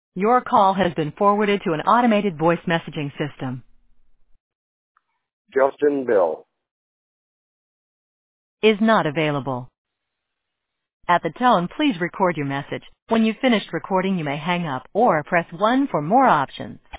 Your call has been forwarded to an automated voice messaging system. Justin Bill. Is not available. At the tone, please record your message. When you've finished recording, you may hang up or press 1 for more options.